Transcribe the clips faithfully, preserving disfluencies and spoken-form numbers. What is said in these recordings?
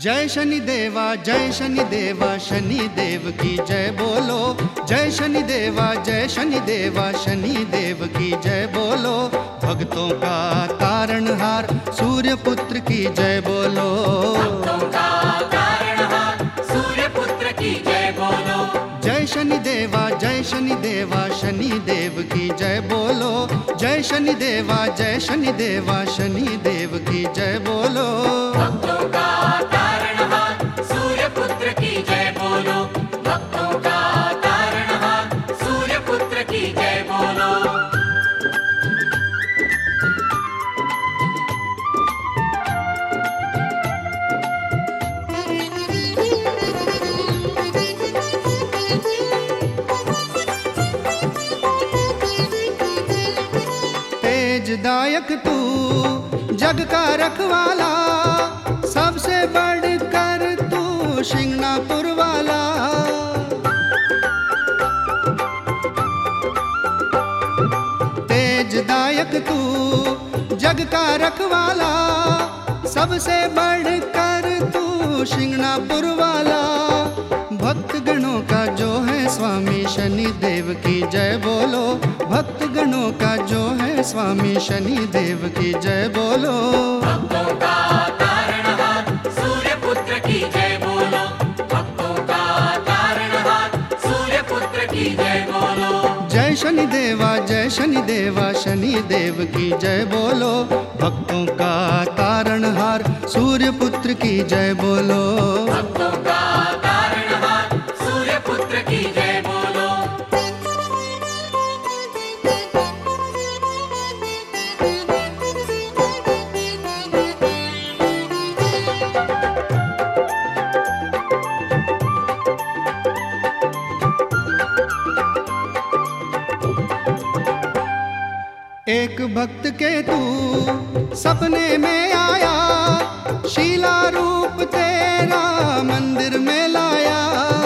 जय शनि देवा जय शनि देवा शनि देव की जय बोलो। जय शनि देवा जय शनि देवा शनि देव की जय बोलो। भक्तों का तारणहार सूर्य पुत्र की जय बोलो। भक्तों का तारणहार सूर्य पुत्र की जय बोलो। जय शनि देवा जय शनि देवा शनि देव की जय बोलो। जय शनि देवा जय शनि देवा शनि देव की जय बोलो। भक्तों का तारणहार सूर्य पुत्र की जय बोलो। भक्तों का तारणहार सूर्य पुत्र की जय बोलो। तेजदायक तू जग का रखवाला, सबसे बढ़कर तू शिंगणापुर वाला। तेजदायक तू जग का रखवाला, सबसे बढ़कर तू शिंगणापुर वाला। भक्त गणों का जो है स्वामी शनि देव की जय बोलो। भक्त गणों का जो है स्वामी शनि देव की जय बोलो। भक्तों का तारणहार सूर्य पुत्र की जय बोलो। भक्तों का तारणहार सूर्य पुत्र की जय बोलो। जय शनि देवा जय शनि देवा शनि देव की जय बोलो। भक्तों का तारणहार सूर्य पुत्र की जय बोलो। भक्तों का तारणहार सूर्य पुत्र की जय बोलो। एक भक्त के तू सपने में आया, शीला रूप तेरा मंदिर में लाया।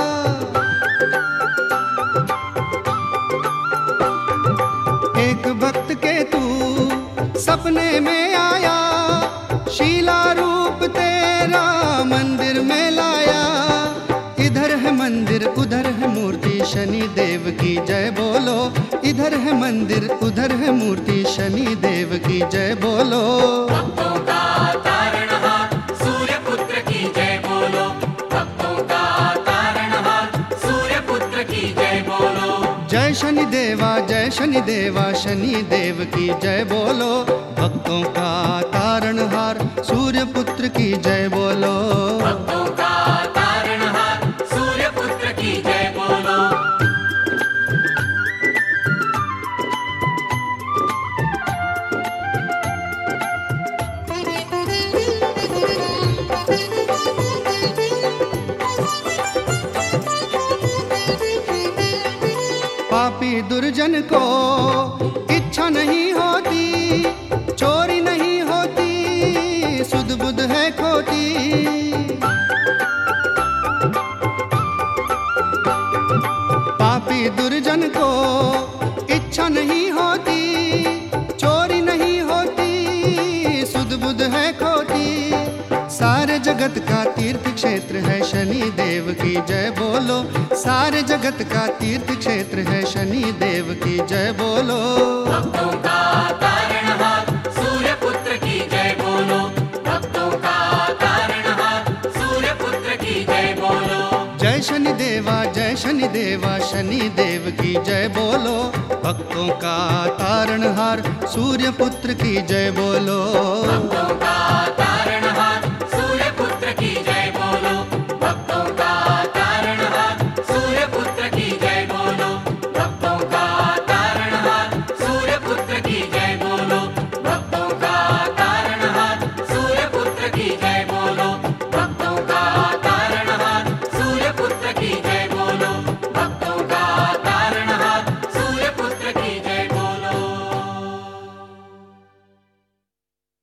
एक भक्त के तू सपने में आया, शीला रूप तेरा मंदिर में लाया। इधर है मंदिर उधर है मूर्ति शनि देव की जय बोलो। इधर है मंदिर उधर है मूर्ति शनि देव की जय बोलो। भक्तों का तारणहार सूर्य पुत्र की जय बोलो। भक्तों का तारणहार सूर्य पुत्र की जय बोलो। जय शनि देवा जय शनि देवा शनि देव की जय बोलो। भक्तों का तारणहार सूर्य पुत्र की जय बोलो। भक्तों का तारणहार सूर्य पुत्र की जय बोलो। पापी दुर्जन को इच्छा नहीं होती, चोरी नहीं होती, सुध बुध है खोटी। पापी दुर्जन को इच्छा नहीं होती, चोरी नहीं होती, सुध बुध है खोटी। सारे जगत का तीर्थ क्षेत्र है शनि देव की जय बोलो। सारे जगत का तीर्थ क्षेत्र है शनि देव की जय बोलो। भक्तों का तारणहार सूर्य पुत्र की जय बोलो। भक्तों का तारणहार सूर्य पुत्र की जय बोलो। जय शनि देवा जय शनि देवा शनि देव की जय बोलो। भक्तों का तारणहार सूर्य पुत्र की जय बोलो। भक्तों का